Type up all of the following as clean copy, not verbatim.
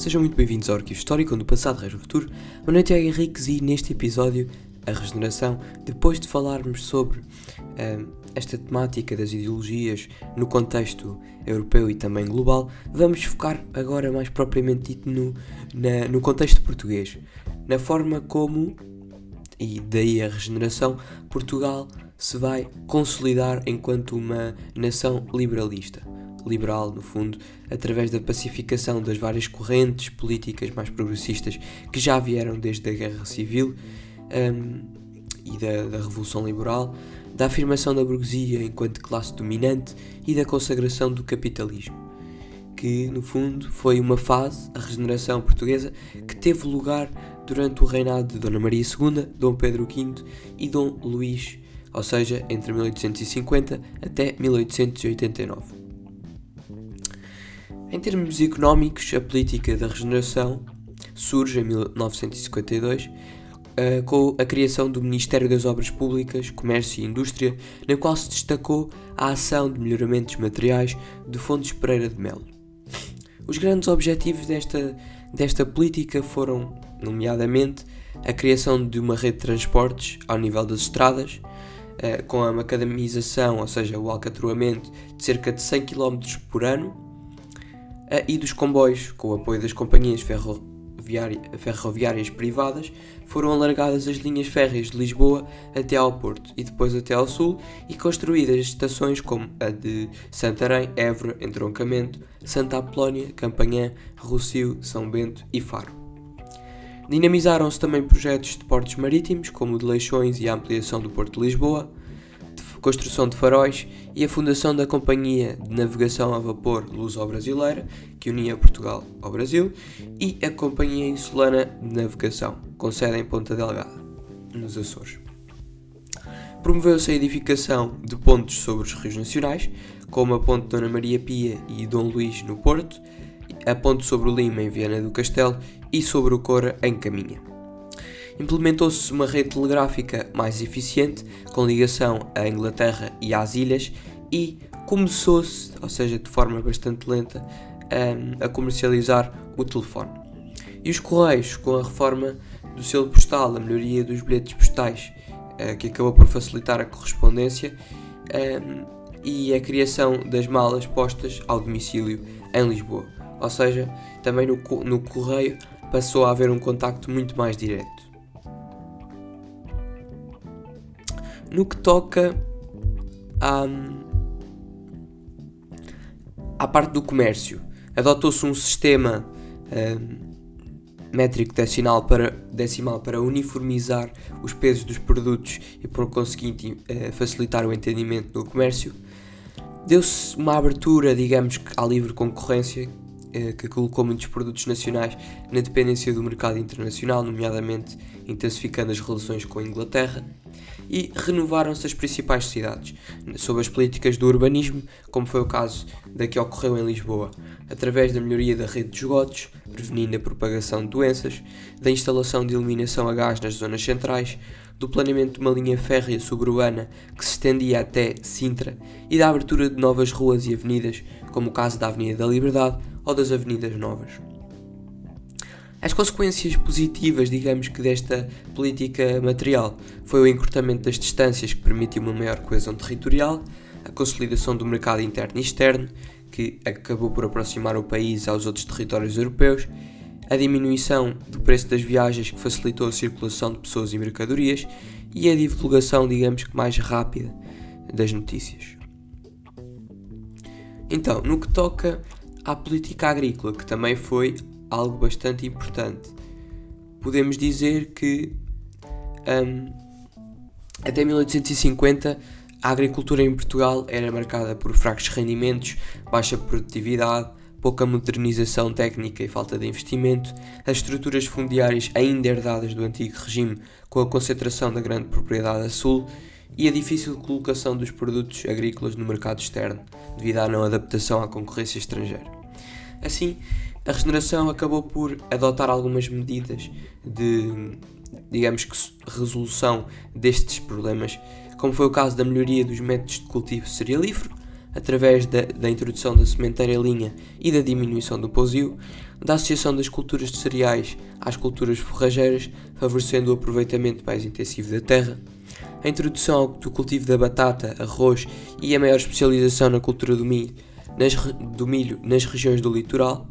Sejam muito bem-vindos ao Arquivo Histórico, onde o passado rege o futuro. Meu nome é Tiago Henriques e neste episódio, a regeneração, depois de falarmos sobre esta temática das ideologias no contexto europeu e também global, vamos focar agora mais propriamente dito no contexto português, na forma como, e daí a regeneração, Portugal se vai consolidar enquanto uma nação liberal, no fundo, através da pacificação das várias correntes políticas mais progressistas que já vieram desde a Guerra Civil e da Revolução Liberal, da afirmação da burguesia enquanto classe dominante e da consagração do capitalismo, que, no fundo, foi uma fase, a regeneração portuguesa, que teve lugar durante o reinado de Dona Maria II, Dom Pedro V e Dom Luís, ou seja, entre 1850 até 1889. Em termos económicos, a política da regeneração surge em 1952 com a criação do Ministério das Obras Públicas, Comércio e Indústria, na qual se destacou a ação de melhoramentos materiais de Fontes Pereira de Melo. Os grandes objetivos desta política foram, nomeadamente, a criação de uma rede de transportes ao nível das estradas, com a macadamização, ou seja, o alcatroamento de cerca de 100 km por ano, e dos comboios, com o apoio das companhias ferroviárias privadas, foram alargadas as linhas férreas de Lisboa até ao Porto e depois até ao Sul, e construídas estações como a de Santarém, Évora, Entroncamento, Santa Apolónia, Campanhã, Rossio, São Bento e Faro. Dinamizaram-se também projetos de portos marítimos, como o de Leixões e a ampliação do Porto de Lisboa, construção de faróis e a fundação da Companhia de Navegação a Vapor Luso-Brasileira, que unia Portugal ao Brasil, e a Companhia Insulana de Navegação, com sede em Ponta Delgada, nos Açores. Promoveu-se a edificação de pontes sobre os rios nacionais, como a Ponte Dona Maria Pia e Dom Luís no Porto, a Ponte sobre o Lima em Viana do Castelo e sobre o Coura em Caminha. Implementou-se uma rede telegráfica mais eficiente, com ligação à Inglaterra e às ilhas, e começou-se, ou seja, de forma bastante lenta, a comercializar o telefone. E os correios, com a reforma do selo postal, a melhoria dos bilhetes postais, que acabou por facilitar a correspondência, e a criação das malas postas ao domicílio em Lisboa. Ou seja, também no correio passou a haver um contacto muito mais direto. No que toca à parte do comércio, adotou-se um sistema métrico decimal para uniformizar os pesos dos produtos e, por conseguinte, facilitar o entendimento no comércio. Deu-se uma abertura, digamos, à livre concorrência, que colocou muitos produtos nacionais na dependência do mercado internacional, nomeadamente intensificando as relações com a Inglaterra, e renovaram-se as principais cidades, sob as políticas do urbanismo, como foi o caso da que ocorreu em Lisboa, através da melhoria da rede de esgotos, prevenindo a propagação de doenças, da instalação de iluminação a gás nas zonas centrais, do planeamento de uma linha férrea suburbana que se estendia até Sintra e da abertura de novas ruas e avenidas, como o caso da Avenida da Liberdade ou das Avenidas Novas. As consequências positivas, digamos que desta política material, foi o encurtamento das distâncias, que permitiu uma maior coesão territorial, a consolidação do mercado interno e externo, que acabou por aproximar o país aos outros territórios europeus, a diminuição do preço das viagens, que facilitou a circulação de pessoas e mercadorias, e a divulgação, digamos que mais rápida, das notícias. Então, no que toca à política agrícola, que também foi algo bastante importante, podemos dizer que até 1850 a agricultura em Portugal era marcada por fracos rendimentos, baixa produtividade, pouca modernização técnica e falta de investimento, as estruturas fundiárias ainda herdadas do antigo regime, com a concentração da grande propriedade a sul, e a difícil colocação dos produtos agrícolas no mercado externo, devido à não adaptação à concorrência estrangeira. Assim, a regeneração acabou por adotar algumas medidas de, digamos que, resolução destes problemas, como foi o caso da melhoria dos métodos de cultivo cerealífero, através da introdução da sementeira em linha e da diminuição do pousio, da associação das culturas de cereais às culturas forrageiras, favorecendo o aproveitamento mais intensivo da terra, a introdução do cultivo da batata, arroz e a maior especialização na cultura do milho nas regiões do litoral,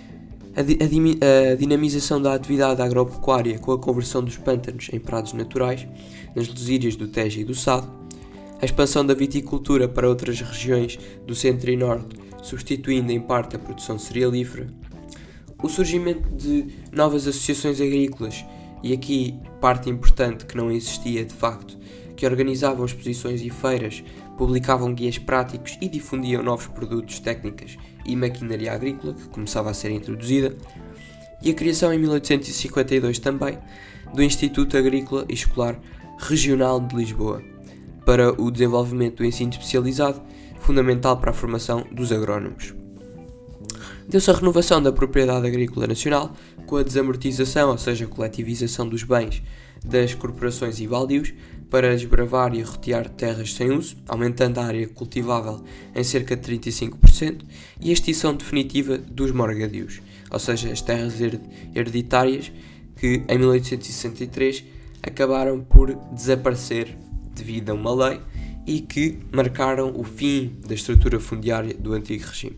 a dinamização da atividade agropecuária com a conversão dos pântanos em prados naturais, nas lesírias do Tejo e do Sado, a expansão da viticultura para outras regiões do centro e norte, substituindo em parte a produção cerealífera, o surgimento de novas associações agrícolas, e aqui parte importante que não existia de facto, que organizavam exposições e feiras, publicavam guias práticos e difundiam novos produtos, técnicas e maquinaria agrícola que começava a ser introduzida, e a criação em 1852 também do Instituto Agrícola e Escolar Regional de Lisboa, para o desenvolvimento do ensino especializado, fundamental para a formação dos agrónomos. Deu-se a renovação da propriedade agrícola nacional, com a desamortização, ou seja, a coletivização dos bens das corporações e baldios, para desbravar e rotear terras sem uso, aumentando a área cultivável em cerca de 35%, e a extinção definitiva dos morgadios, ou seja, as terras hereditárias que em 1863 acabaram por desaparecer devido a uma lei e que marcaram o fim da estrutura fundiária do antigo regime.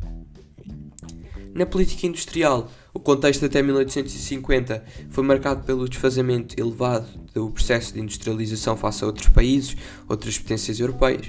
Na política industrial, o contexto até 1850 foi marcado pelo desfazamento elevado do processo de industrialização face a outros países, outras potências europeias,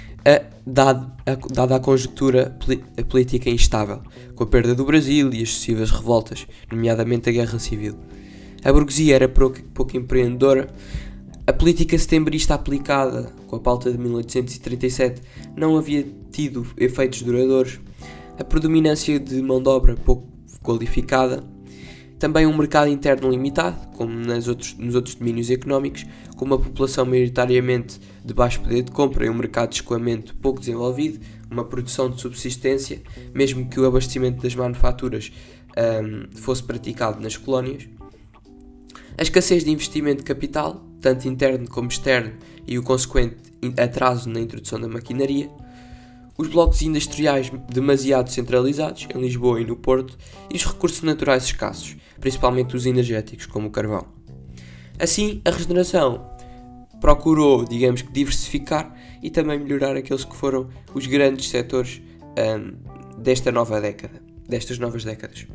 dada a conjuntura política instável, com a perda do Brasil e as sucessivas revoltas, nomeadamente a Guerra Civil. A burguesia era pouco empreendedora. A política setembrista aplicada com a pauta de 1837 não havia tido efeitos duradouros. A predominância de mão de obra pouco qualificada, também um mercado interno limitado, como nos outros domínios económicos, com uma população maioritariamente de baixo poder de compra e um mercado de escoamento pouco desenvolvido, uma produção de subsistência, mesmo que o abastecimento das manufaturas fosse praticado nas colónias, a escassez de investimento de capital, tanto interno como externo, e o consequente atraso na introdução da maquinaria, os blocos industriais demasiado centralizados, em Lisboa e no Porto, e os recursos naturais escassos, principalmente os energéticos, como o carvão. Assim, a regeneração procurou, diversificar e também melhorar aqueles que foram os grandes setores destas novas décadas.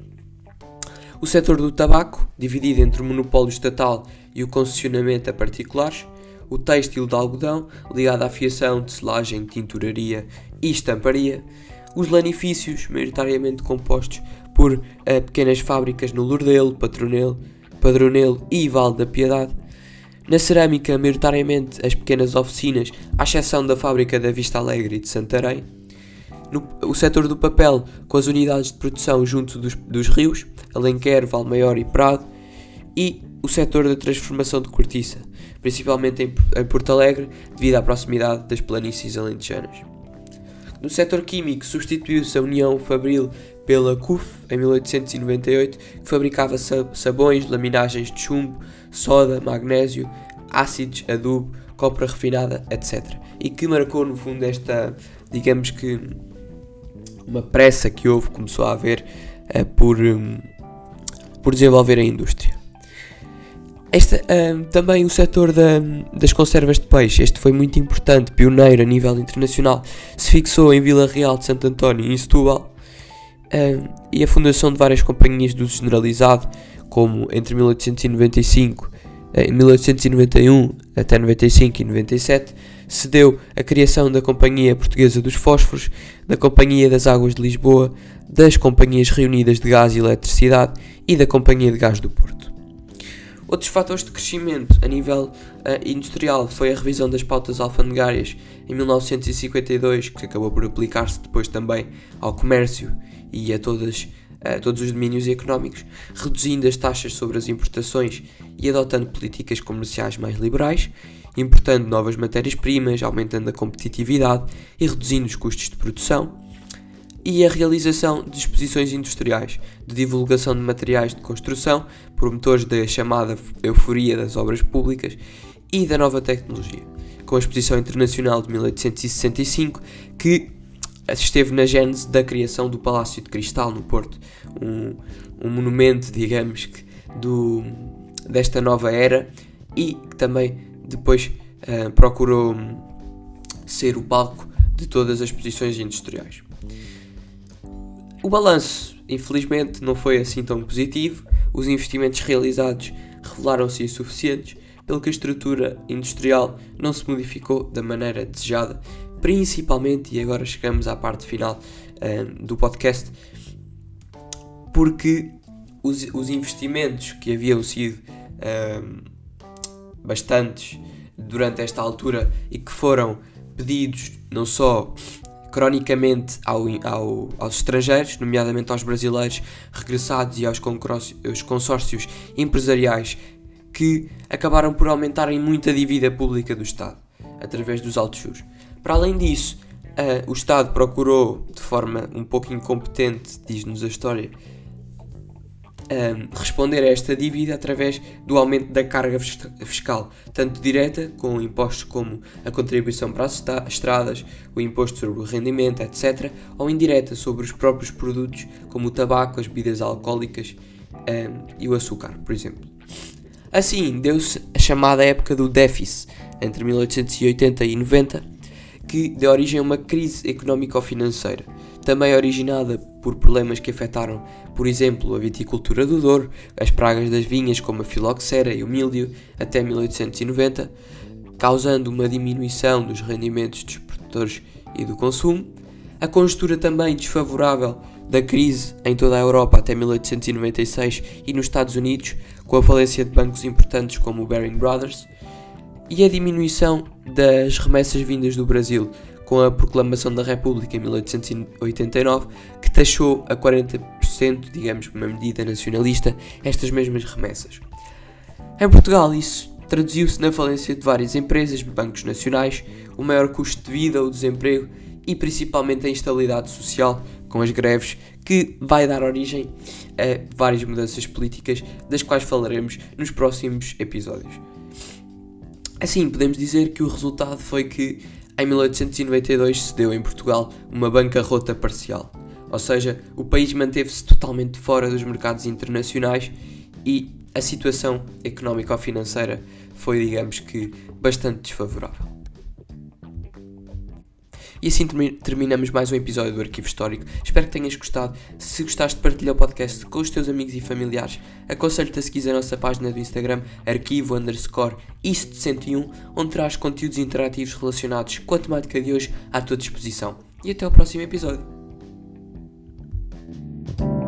O setor do tabaco, dividido entre o monopólio estatal e o concessionamento a particulares, o têxtil de algodão, ligado à fiação, tecelagem, tinturaria e estamparia, os lanifícios, maioritariamente compostos por pequenas fábricas no Lourdelo, Padronelo e Vale da Piedade, na cerâmica, maioritariamente as pequenas oficinas, à exceção da fábrica da Vista Alegre e de Santarém, o setor do papel, com as unidades de produção junto dos rios, Alenquer, Valmaior e Prado, e o setor da transformação de cortiça, principalmente em Porto Alegre, devido à proximidade das planícies alentejanas. No setor químico, substituiu-se a União Fabril pela CUF, em 1898, que fabricava sabões, laminagens de chumbo, soda, magnésio, ácidos, adubo, copra refinada, etc. E que marcou, no fundo, uma pressa que começou a haver por desenvolver a indústria. Também o setor das conservas de peixe, este foi muito importante, pioneiro a nível internacional, se fixou em Vila Real de Santo António e em Setúbal, e a fundação de várias companhias de uso generalizado, como entre 1891 até 95 e 97, se deu a criação da Companhia Portuguesa dos Fósforos, da Companhia das Águas de Lisboa, das Companhias Reunidas de Gás e Eletricidade e da Companhia de Gás do Porto. Outros fatores de crescimento a nível industrial foi a revisão das pautas alfandegárias em 1952, que acabou por aplicar-se depois também ao comércio e a todos os domínios económicos, reduzindo as taxas sobre as importações e adotando políticas comerciais mais liberais, importando novas matérias-primas, aumentando a competitividade e reduzindo os custos de produção, e a realização de exposições industriais, de divulgação de materiais de construção, promotores da chamada euforia das obras públicas e da nova tecnologia, com a Exposição Internacional de 1865, que esteve na gênese da criação do Palácio de Cristal no Porto, um monumento, digamos, desta nova era, e que também depois procurou ser o palco de todas as posições industriais. O balanço, infelizmente, não foi assim tão positivo. Os investimentos realizados revelaram-se insuficientes, pelo que a estrutura industrial não se modificou da maneira desejada, principalmente, e agora chegamos à parte final do podcast, porque os investimentos que haviam sido bastantes durante esta altura e que foram pedidos não só cronicamente aos estrangeiros, nomeadamente aos brasileiros regressados e aos consórcios empresariais, que acabaram por aumentarem muito a dívida pública do Estado, através dos altos juros. Para além disso, o Estado procurou, de forma um pouco incompetente, diz-nos a história, responder a esta dívida através do aumento da carga fiscal, tanto direta, com impostos como a contribuição para as estradas, o imposto sobre o rendimento, etc., ou indireta, sobre os próprios produtos, como o tabaco, as bebidas alcoólicas e o açúcar, por exemplo. Assim, deu-se a chamada época do déficit, entre 1880 e 90, que deu origem a uma crise económico-financeira, também originada por problemas que afetaram, por exemplo, a viticultura do Douro, as pragas das vinhas como a filoxera e o míldio, até 1890, causando uma diminuição dos rendimentos dos produtores e do consumo, a conjuntura também desfavorável da crise em toda a Europa até 1896 e nos Estados Unidos, com a falência de bancos importantes como o Baring Brothers, e a diminuição das remessas vindas do Brasil, com a proclamação da República em 1889, que taxou a 40%, digamos, uma medida nacionalista, estas mesmas remessas. Em Portugal, isso traduziu-se na falência de várias empresas, bancos nacionais, o maior custo de vida, o desemprego e principalmente a instabilidade social, com as greves, que vai dar origem a várias mudanças políticas, das quais falaremos nos próximos episódios. Assim, podemos dizer que o resultado foi que em 1892 se deu em Portugal uma bancarrota parcial, ou seja, o país manteve-se totalmente fora dos mercados internacionais e a situação económico-financeira foi, digamos que, bastante desfavorável. E assim terminamos mais um episódio do Arquivo Histórico. Espero que tenhas gostado. Se gostaste, partilha o podcast com os teus amigos e familiares. Aconselho-te a seguir a nossa página do Instagram, arquivo_ist101, onde traz conteúdos interativos relacionados com a temática de hoje à tua disposição. E até ao próximo episódio.